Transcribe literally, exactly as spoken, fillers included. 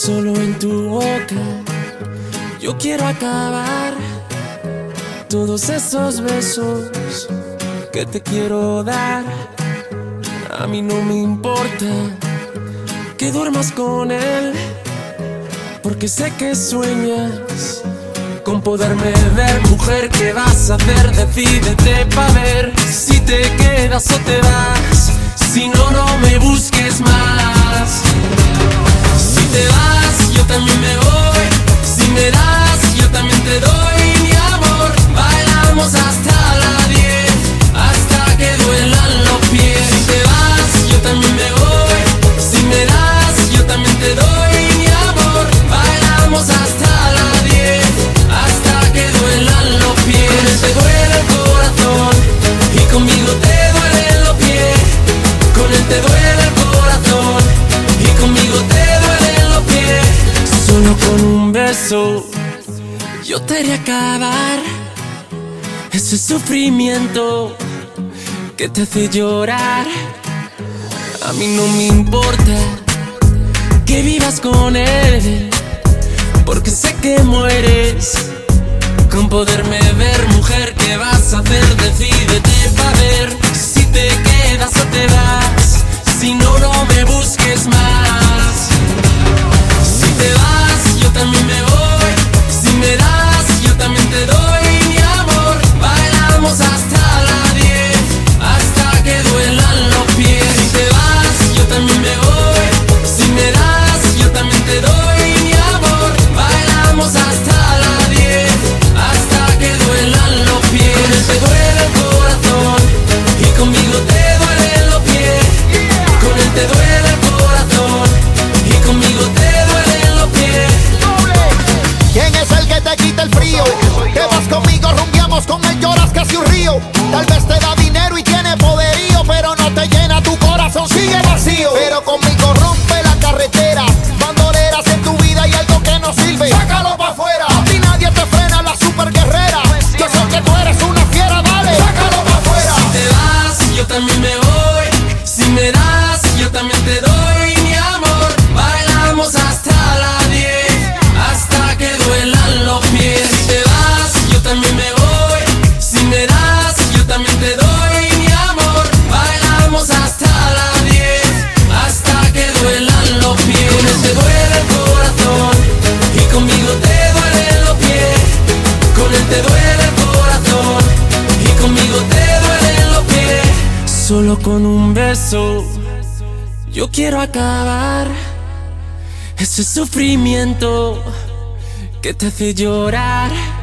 Solo en tu boca yo quiero acabar todos esos besos que te quiero dar. A mí no me importa que duermas con él, porque sé que sueñas con poderme ver. Mujer, ¿qué vas a hacer? Decídete pa' ver si te quedas o te vas. Si no, no me busques más. Si te vas, yo también me voy. Si me das, yo también te doy mi amor. Bailamos hasta la diez, hasta que duelan los pies. Si te vas, yo también me voy. Si me das, yo también te doy mi amor. Bailamos hasta la diez, hasta que duelan los pies. Con él te duele el corazón y conmigo te duelen los pies. Con él te duele el corazón y conmigo te duelen los pies. Solo con un beso yo te haré acabar ese sufrimiento que te hace llorar. A mí no me importa que vivas con él, porque sé que mueres con poderme ver. Mujer, ¿qué vas a hacer? Decídete pa' ver si te quedas o te vas. Si no, no me busques más. Si te vas, yo también me voy. Si me das, yo también te doy mi amor. Bailamos hasta la diez, hasta que duelan los pies. Si te vas, yo también me voy. Si me das, yo también te doy mi amor. Bailamos hasta la diez, hasta que duelan los pies. Con él te duele el corazón y conmigo te duelen los pies. Con él te duele el corazón y conmigo te duelen los pies. ¿Quién es el que te quita el frío? Te vas conmigo, rumbiamos con él, lloras casi un río. Tal vez te da dinero y tiene poderío, pero no te llena, tu corazón sigue vacío. Pero conmigo rompe la carretera, bandoleras en tu vida y algo que no sirve, sácalo pa' afuera. A ti nadie te frena, la super guerrera. Yo sé que tú eres una fiera, dale, sácalo pa' afuera. Si te vas, yo también me voy. Si me das, yo también te doy mi amor. Bailamos hasta la diez, hasta que duelan los pies. Si te vas, yo también me voy. Si me das, yo también te doy mi amor. Bailamos hasta la diez, hasta que duelan los pies. Con él te duele el corazón y conmigo te duelen los pies. Con él te duele el corazón y conmigo te duelen los pies. Solo con un beso yo quiero acabar ese sufrimiento que te hace llorar.